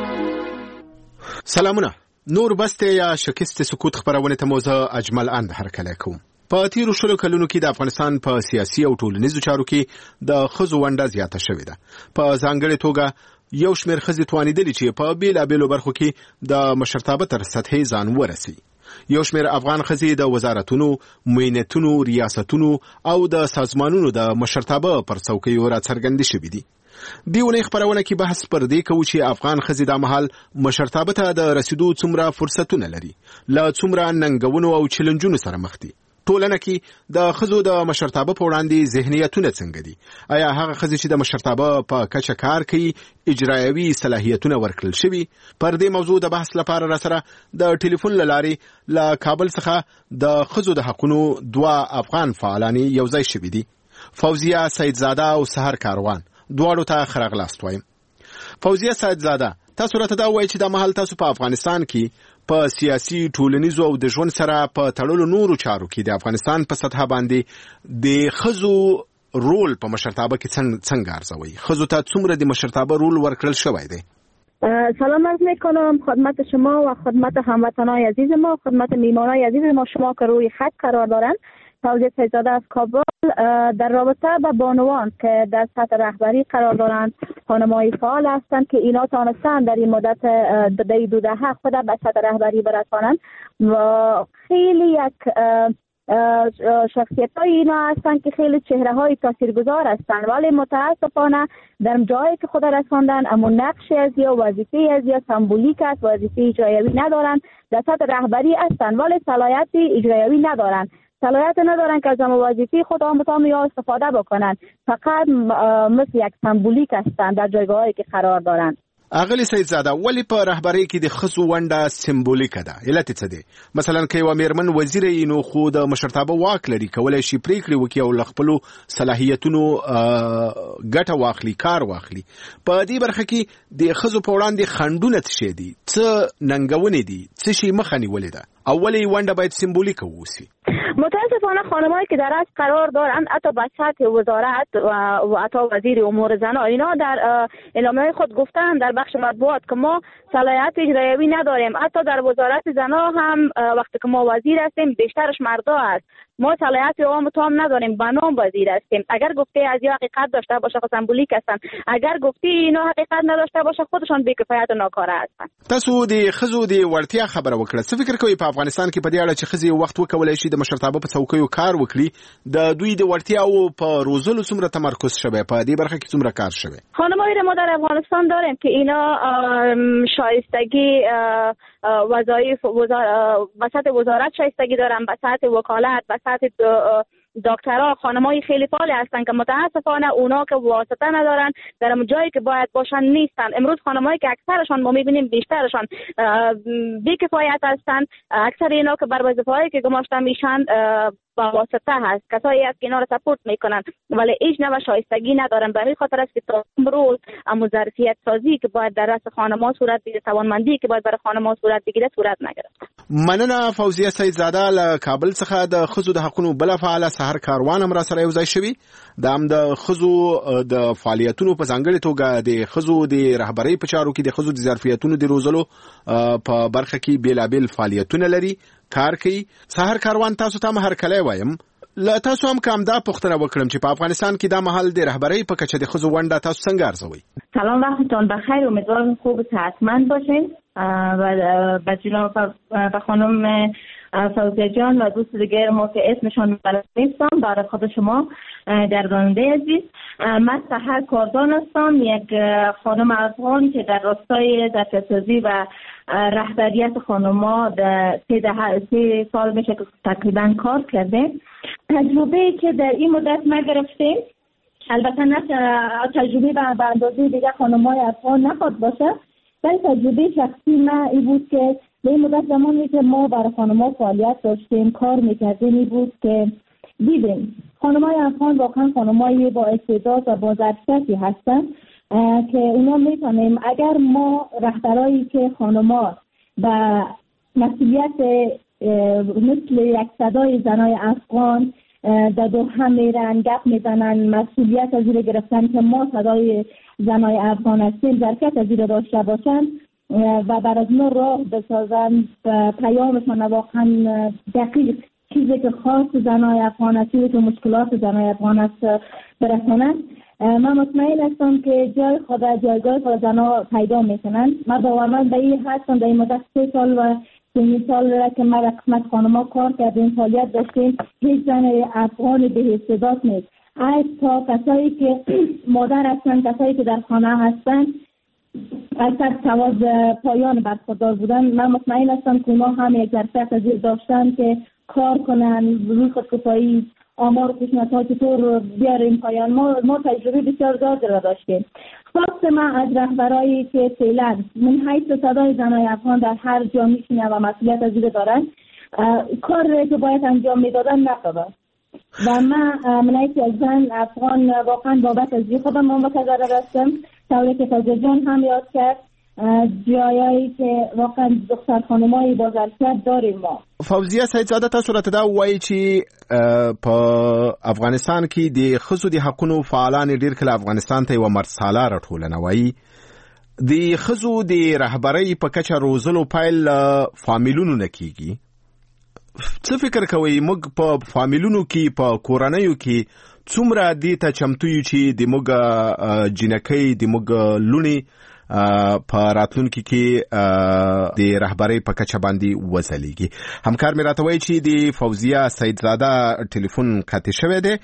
سلامونه. نور بسته یا شکست سکوت خبرونه ته موزه اجمل اند هرکله کوم. په تیرو شلو کلونو کې د افغانستان په سیاسي او ټولنیزو چارو کې د ښځو ونډه زیاته شوې ده. په ځانګړې توګه یو شمېر ښځې توانېدلې چې په بېلابېلو برخو کې د مشرتابه تر سطحې ځان ورسي. یو شمېر افغان ښځې د وزارتونو، معینتونو، ریاستونو او د سازمانونو د مشرتابه پر څوکیو راڅرګندې شوې دي. دی ونې خبرونه کې بحث پر دې کوو چې افغان ښځې د مهال مشرتابه ته د رسیدو څومره فرصتونه لري، له څومره ننګونو او چیلنجونو سره مخ دي. ټولنه کې د ښځو د مشرتابه په وړاندې ذهنیتونه څنګه دي؟ آیا هغه ښځې چې د مشرتابه په کچه کار کوي اجرایوي صلاحیتونه ورکړل شوي؟ پر دې موضوع د بحث لپاره راسره د ټلیفون له لارې له کابل څخه د ښځو د حقونو 2 افغان فعالان یو ځای شوي دي، فوزیه سیدزاده او سحر کاروان. دواړو ته ښه راغلاست وایم. فوزیه سیدزاده، تاسو راته دا وایئ چې د مهال تاسو په افغانستان کې په سیاسي، ټولنیزو او د ژوند سره په تړلو نورو چارو کې د افغانستان په سطح باندې د ښځو رول په مشرتابه کې څنګه ارزوي؟ ښځو ته څومره د مشرتابه رول ورکړل شوی دی؟ سلام عرض میکنم خدمت شما و خدمت هموطنان عزیز ما، خدمت میهمانان عزیز ما، شما که روی خط قرار دارند. فوزیه سیدزاده از کابل. در رابطه با بانوان که در سطح رهبری قرار دارند، خانم‌های فعال هستند که اینا تانستند در این مدت 2 دهه خود به سطح رهبری برسانند و خیلی یک شخصیت‌های اینا هستند که خیلی چهره‌های تاثیرگذار هستند، ولی متاسفانه در جایی که خود رساندن اما نقشی از یا وظیفه‌ای از یا سمبولیک است، وظیفه اجرایی ندارند. در سطح رهبری هستند ولی صلاحیت اجرایی ندارند. صلاحیت ندارن که از وظیفه خود آموزان یا استفاده بکنن، فقط مثل یک سمبولیک هستند در جایگاهایی که قرار دارند. اغلی سیدزاده، ولی په رهبری کې د ښځو ونډه سمبولیکه ده. علت څه دی؟ مثلا که یوه میرمن وزیر یې نو خو د مشرتابه واک لري، کولی شي پریکړې وکړي او له خپلو صلاحیتونو ګټه واخلي، کار واخلي. په دې برخه کې د ښځو په وړاندې خنډونه څه شی دي؟ څه ننګونې دي؟ څه شی مخه نیولې ده؟ اولې ونډه باید سمبولیکه واوسي. متاسفانه خانمایی که در از قرار دارند حتی به سطح وزارت و حتی وزیر امور زنان اینا در اعلامیه خود گفتند در بخش مطبوعات که ما صلاحیت اجرایی نداریم. حتی در وزارت زنان هم وقتی که ما وزیر هستیم بیشترش مردا است. ما صلاحیت عام تام نداریم، به نام وزیر هستیم. اگر گفته از یا حقیقت داشته باشه خود سمبولیک هستند، اگر گفته اینا حقیقت نداشته باشه خودشان بی‌کفایت و ناکاره هستند. تاسو د ښځو د وړتیا خبره وکړه. څه فکر کوئ په افغانستان کې په دې اړه چې ښځې وخت وکولای شي د مشرتابه په څوکیو کار وکړي، د دوی د وړتیاو په روزلو څومره تمرکز شوی، په دې برخه کې څومره کار شوی؟ خانمایی ما در افغانستان داریم که اینا شایستگی وظایف وسط وزارت شایستگی دارن، به سطح وکالت، به سطح دکترها خانمای خیلی فعال هستن که متاسفانه اونا که واسطه ندارن در جایی که باید باشن نیستن. امروز خانمایی که اکثرشان ما میبینیم بیشترشان بی‌کفایت هستن، اکثر اینا که بر وظیفه‌ای که گماشته میشن با واسطه هست، کسایی هست که اینا رو سپورت میکنن ولی هیچ نوع شایستگی ندارن. به همین خاطر است که تا امروز ظرفیت سازی که باید در رأس خانم‌ها صورت بگیره، توانمندی که باید برای خانم‌ها صورت بگیره صورت نگرفته. مننه فوزیه سیدزاده له کابل څخه د خزو د حقونو بل فعال سحر کاروان هم را سره یو ځای شوی. د خزو د فعالیتونو په ځانګړي توګه د خزو د رهبرۍ په چارو کې د خزو د ظرفیتونو د روزلو په برخه کې بیلابل فعالیتونه لري، کار کوي. سحر کاروان تاسو ته هرکلی وایم. له تاسو هم کوم دا پوښتنه وکړم چې په افغانستان کې دا مهال د رهبرۍ په کچه د خزو ونډه تاسو څنګه ارزوئ؟ سلام، وقتتون بخیر. امیدوارم خوب و صحتمند باشین و به جناب و خانم فوزیه جان و دوست دیگر ما که اسمشان بلد نیستم برای خود شما گرداننده عزیز. من سحر کاروان هستم، یک خانم افغان که در راستای ظرفیت‌سازی و رهبریت خانم‌ها در 3 سال میشه که تقریبا کار کرده. تجربه که در این مدت ما گرفتیم، البته نه تجربه به اندازه دیگه خانم‌های افغان نخواد باشه، ولی تجربه شخصی من این بود که به این مدت زمانی که ما برای خانم‌ها فعالیت داشتیم کار می‌کردیم این بود که دیدیم خانم‌های افغان واقعا خانم‌های با استعداد و با ظرفیتی هستن که اونا می‌تونیم اگر ما رهبرایی که خانم‌ها و مسئولیت مثل یک صدای زنای افغان در دو هم میرن گپ میزنن، مسئولیت از زیر گرفتن که ما صدای زنای افغان هستیم، ظرفیت از زیر داشته باشن و بر از ما راه بسازن، پیامشان واقعا دقیق چیزی که خاص زنای افغان است، چیزی که مشکلات زنای افغان است برسانن. من مطمئن هستم که جای خود جایگاه خود زنها پیدا میکنن. من باورمند به این هستم در این مدت 3 سال و 3 سال که ما در قسمت خانم‌ها کار کردیم، فعالیت داشتیم، هیچ زن افغان به استعداد نیست. از تا کسایی که مادر هستن، کسایی که در خانه هستن، اکثر تواز پایان برخوردار بودن. من مطمئن هستم که ما هم یک ظرفیت از داشتن که کار کنن، روی خودکفایی، آمار و پیشنهادها چطور بیاریم پایان. ما تجربه بسیار زیادی را داشتیم. خواست من از رهبرایی که فعلا من حیث صدای زنای افغان در هر جا میشینن و مسئولیت از زیر دارن، کار که باید انجام میدادن نشده و من حیث از زن افغان واقعا بابت از خودم منتظر هستم. طوری که فوزیه جان هم یاد کرد، جایایی که واقعا دختر خانمایی با ظرفیت داریم ما. فوزیه سیدزاده تاسو راته دا وایي چې په افغانستان کې د ښځو د حقونو فعالان ډېر کله افغانستان ته یوه مرساله راټولنه وایي. د ښځو د رهبرۍ په کچه روزلو پیل له فامیلونو نه کیږي. څه فکر کوئ موږ په فامیلونو کې په کورنیو کې څومره دې ته چمتو یو چې د موږ جنکۍ د موږ لوڼې په راتلونکي کې د رهبرۍ په کچه باندې وځلیږي؟ همکار مې راته وایي چې د فوزیه سیدزاده ټلیفون قطع شوی دی.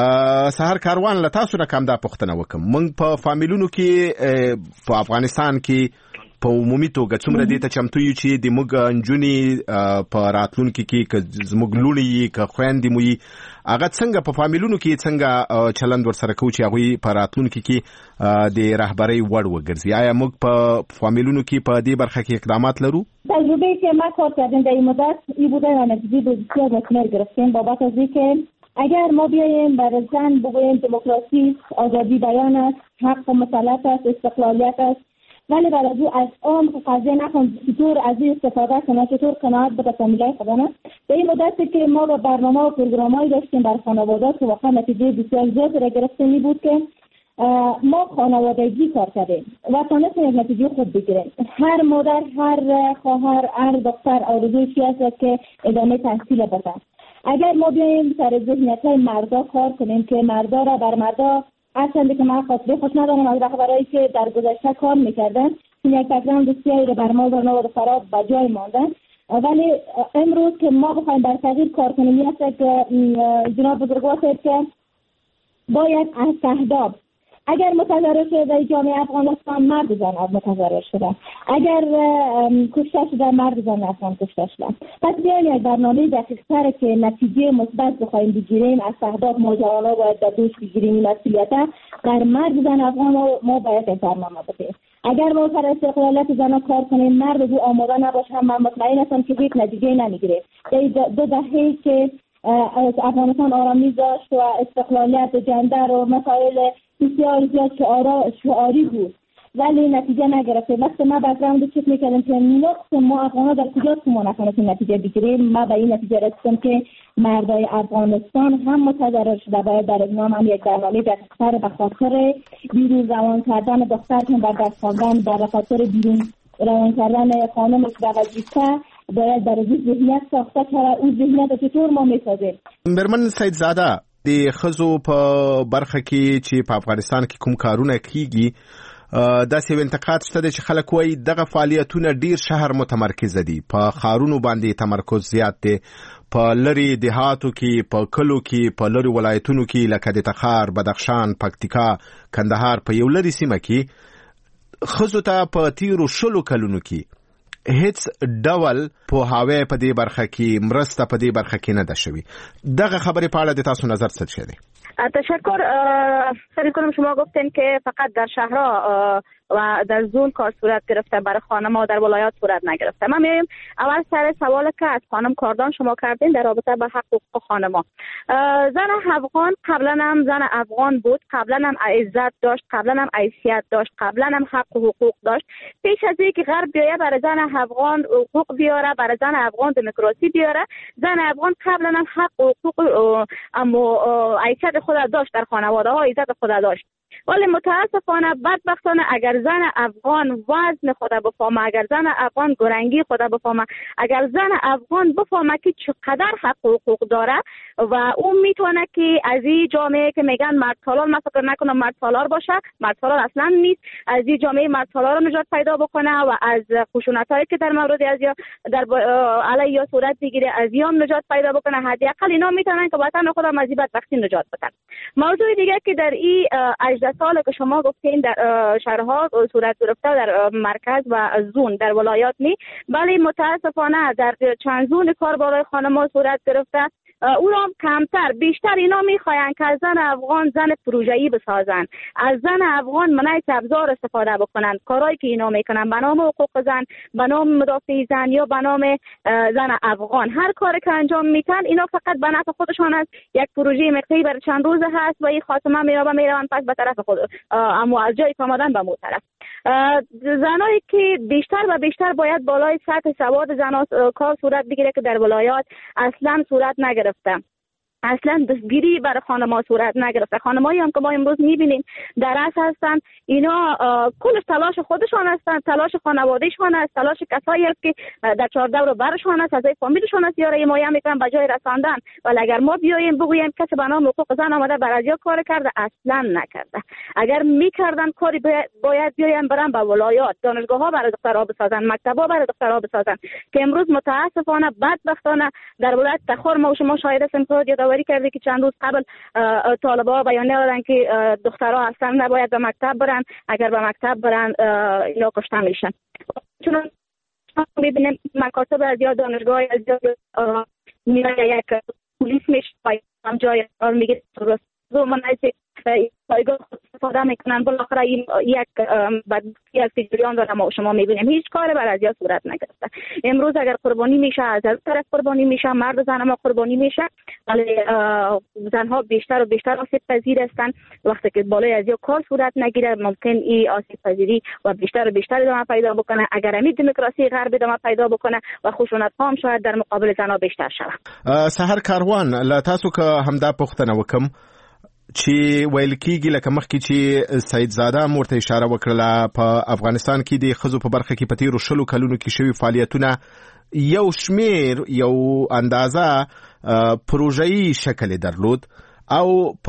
سحر کاروان له تاسو نه کوم دا پوښتنه وکړم، موږ په فامیلونو کې په افغانستان کې په عمومي توګه څومره دې ته چمتو یو چې د موږ نجونې په راتلونکي کې که زموږ لوڼې یي که خویندې مو یي هغه څنګه په فامیلونو کې څنګه چلند ورسره کوو چې هغوی په راتلونکي کې د رهبرۍ وړ وګرځي؟ آیا موږ په فامیلونو کې په دې برخه کې اقدامات لرو؟ تجربه که ما کار کردیم در این مدت این بوده و نتیجه بسیار مثمر گرفتیم بابت از اینکه اگر ما بیاییم برای زن بگوییم دموکراسی، آزادی بیان است، حق مسلط است، استقلالیت است، ولی برای او از عام قضیه نکن چطور از این استفاده کنه، چطور قناعت بده فامیلای خودمه. به این مدتی که ما با برنامه و پروگرامایی داشتیم برای خانواده‌ها که واقعا نتیجه بسیار زیادی را گرفتیم بود که ما خانوادگی کار کردیم و تونستیم یک نتیجه خوب بگیریم. هر مادر، هر خواهر، هر دختر آرزوی چی است که ادامه تحصیل بده. اگر ما بیاییم سر ذهنیت‌های مردا کار کنیم که مردا را بر مردا اصلا که من خاطره خوش ندارم از رهبرایی که در گذشته کار میکردن، یک تقریبا بسیاری رو بر ما و خراب به جای ماندن، ولی امروز که ما بخوایم بر تغییر کار کنیم میاد که جناب بزرگوار که باید از تهداب اگر متضرر شده در جامعه افغانستان مرد زن متضرر شده، اگر کشته شده مرد زن افغان کشته شده. پس بیایم یک برنامه دقیق‌تر که نتیجه مثبت بخوایم بگیریم از تهداب ما جوانا باید در دوش بگیریم این مسئولیت در مرد زن افغان ما باید این برنامه بدیم. اگر ما سر استقلالیت زنها کار کنیم مرد دو آماده نباشه هم من مطمئن هستم که هیچ نتیجه نمیگیره. دو دهه‌ای که افغانستان آرامی داشت و استقلالیت جندر و مسائل بسیار زیاد شعاری بود، ولی نتیجه نگرفته. وقتی ما بک‌گراند چک میکردم که نقص ما افغان‌ها در کجاست که ما نتونستیم نتیجه بگیریم، ما به این نتیجه رسیدم که مردای افغانستان هم متضرر شده. باید در اقنام هم یک برنامه دقیق‌تر به خاطر بیرون روان کردن دختر که بر دست خواندن، در خاطر بیرون روان کردن خانم در وظیفه باید در ذهنیت ساخته که اون ذهنیت چطور ما میسازیم. برمن سید زاده د خزو په برخه کې چې په افغانستان کې کوم کارونه کیږي داسې انتقاد شته چې خلک وایي دغه فعالیتونه ډیر شهر متمرکز دي، په خارونو باندې تمرکز زیات دی، په لری دهاتو کې، په کلو کې، په لری ولایتونو کې لکه د تخار، بدخشان، پکتیکا، کندهار په یو لری سیمه کې خزو ته په تیرو شلو کلونو کې هیڅ ډول په هاوی په دې برخه کې مرسته په دې برخه کې نه ده شوی. دغه خبرې په اړه د تاسو نظر څه شي دی؟ تشکر. سعی کنم شما گفتین که فقط در شهرها و در زون کار صورت گرفته، برای خانم‌ها در ولایات صورت نگرفته. من میگم اول سر سوال که از خانم کاردان شما کردین در رابطه با حقوق خانم‌ها. زن افغان قبلا هم زن افغان بود، قبلا هم عزت داشت، قبلا هم حیثیت داشت، قبلا هم حق و حقوق داشت. پیش از اینکه غرب بیاید برای زن افغان حقوق بیاره، برای زن افغان دموکراسی بیاره، زن افغان قبلا هم حق و حقوق اما حیثیت خود داشت، در خانواده‌ها عزت خود داشت. ولی متاسفانه بدبختانه اگر زن افغان وزن خود بفهمه، اگر زن افغان گرنگی خود بفهمه، اگر زن افغان بفهمه که چقدر حق و حقوق داره و اون میتونه که از این جامعه که میگن مرد سالار، من فکر نکنم مرد سالار باشه، مرد سالار اصلا نیست، از این جامعه مرد سالار نجات پیدا بکنه و از خشونتایی که در مورد از یا در علیه یا صورت بگیره از یام نجات پیدا بکنه. حداقل اینا میتونن که وطن خودم از این بدبختی نجات بدن. موضوع دیگه که در این 18 سال که شما گفتین در شهرها صورت گرفته، در مرکز و زون در ولایات نی، ولی متاسفانه در چند زون کار بالای خانم‌ها صورت گرفته. او را کمتر، بیشتر اینا میخواین که از زن افغان زن پروژه‌ای بسازن، از زن افغان منعکس ابزار استفاده بکنن. کارهایی که اینا میکنن به نام حقوق زن، به نام مدافع زن یا به نام زن افغان، هر کاری که انجام میتن اینا فقط به نفع خودشان است. یک پروژه مقطعی برای چند روز هست و این خاتمه میرون پس به طرف خود، اما از جای آمدن به مو طرف. زنایی که بیشتر و بیشتر باید بالای سطح سواد زنان کار صورت بگیره که در ولایات اصلا صورت نگرفته. اصلا دستگیری برای خانم‌ها صورت نگرفته. خانم‌هایی هم که ما امروز می‌بینیم در اصل هستن، اینا کلش تلاش خودشان هستن، تلاش خانواده‌شان است، تلاش کسایی است که در چهارده رو برشان است، از فامیلشان است، یاره مایا میکنن به جای رساندن. ولی اگر ما بیایم بگوییم کسی به نام حقوق زن آمده برای کار کرده، اصلا نکرده. اگر میکردن کاری باید بیایم برن به ولایات، دانشگاه‌ها برای دخترها بسازن، مکتب‌ها برای دخترها بسازن، که امروز متاسفانه بدبختانه در ولایت تخار ما و شما شاهد هستیم که یادآوری کرده که چند روز قبل طالب‌ها بیانیه دادن که دخترها اصلا نباید به مکتب برن، اگر به مکتب برن اینا کشته میشن. چون میبینیم مکاتب از یا دانشگاه از یا یک پلیس میشه هم جای میگه درست و مناسب پایگاه استفاده میکنن. بالاخره این یک بدبختی از جریان داره ما شما میبینیم هیچ کار بر از یا صورت نگرفته. امروز اگر قربانی میشه از طرف قربانی میشه، مرد زن ما قربانی میشه، ولی زنها بیشتر و بیشتر آسیب پذیر هستن. وقتی که بالای از یا کار صورت نگیره ممکن این آسیب پذیری و بیشتر و بیشتر ادامه پیدا بکنه. اگر همین دموکراسی غرب ادامه پیدا بکنه و خشونت ها هم شاید در مقابل زنها بیشتر شود. سحر کاروان لا تاسو که همدا پوښتنه وکم چې ویل کېږي لکه مخکې چې سید زاده مورته اشاره وکړله په افغانستان کې د ښځو په برخه کې په تېرو 20 کلونو کې شوي فعالیتونه یو شمیر یو اندازه پروژه‌ای شکل درلود او